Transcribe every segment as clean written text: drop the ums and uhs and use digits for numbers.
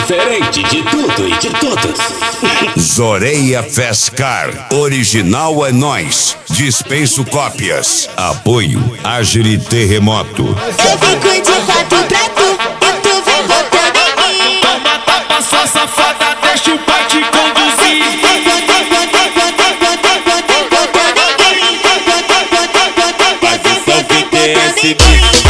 diferente de tudo e de todos. Zoreia Fescar, original é nós. Dispenso cópias. Apoio Agile Terremoto. Eu fico de quatro pra tu e tu vem botando em mim. Toma tapa, sua safada, deixa o pai te conduzir. Vai você ter esse bicho.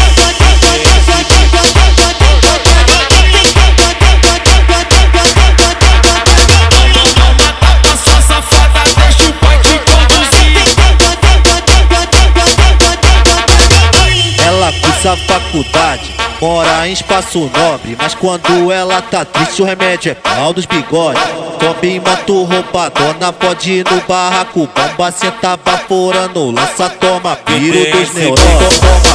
Essa faculdade mora em espaço nobre, mas quando ela tá triste o remédio é pau dos bigodes. Sobe em moto roubadona, pode ir no barraco, bomba senta vaporando, lança toma, piro dos neurônios. Toma,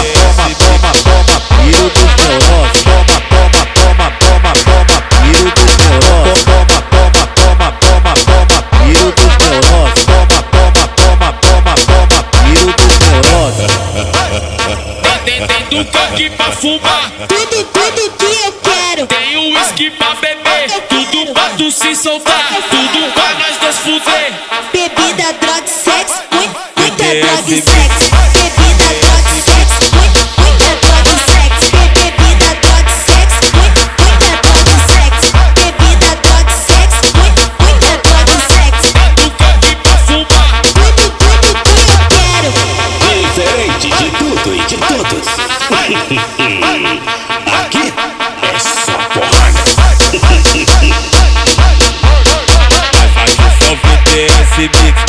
piro dos neurônios. Toma, piro dos neurônios. Toma, piro dos neurônios. Toma, piro dos neurônios. Tem do coque pra fumar, tudo que eu quero. tem o uísque pra beber, tudo pra tu se soltar, tudo pra nós dois fuder. Bebida, droga, sexo, muita droga e sexo. Bebida, droga, sexo, muita droga e sexo. Bebida, droga, sexo, muita droga e sexo. Bebida, droga, sexo, muita droga e sexo. Tem do coque pra fumar, Tudo que eu quero. Diferente de tudo e de todos. Aqui é só porrada. só VTS mix,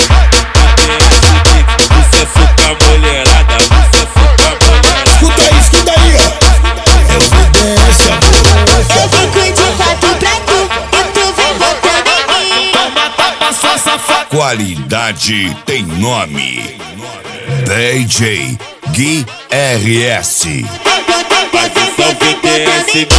sucesso com a mulherada, sucesso com a mulherada. Escuta aí, é o VTS, amor. Eu fico de quatro pra tu e tu vem botando em mim. Toma tapa, sua safada. Qualidade tem nome. DJ Gui RS. Só VTS mix.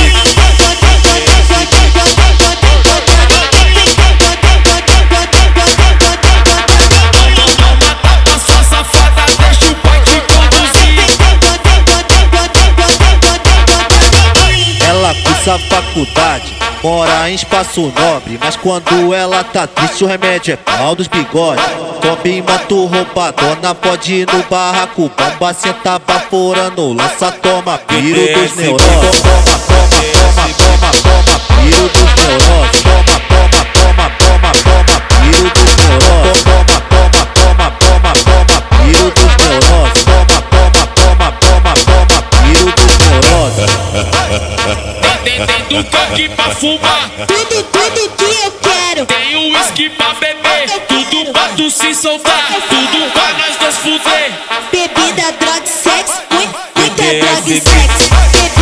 Ela cursa faculdade, mora em espaço nobre, mas quando ela tá triste o remédio é pau dos bigodes. Sobe em moto roubadona, pode ir no barraco, bomba senta vaporando, lança toma, piro dos neurônios. Toma, piro dos neurônios. Toma, piro dos neurônios. Toma, piro dos neurônios. Toma, piro dos neurônios. Tem do coque pra fumar, Tudo que eu quero. tem o uísque pra beber, tudo pra tu se soltar, tudo pra nós dois fuder. Bebida, droga, sexo, muita droga e sexo.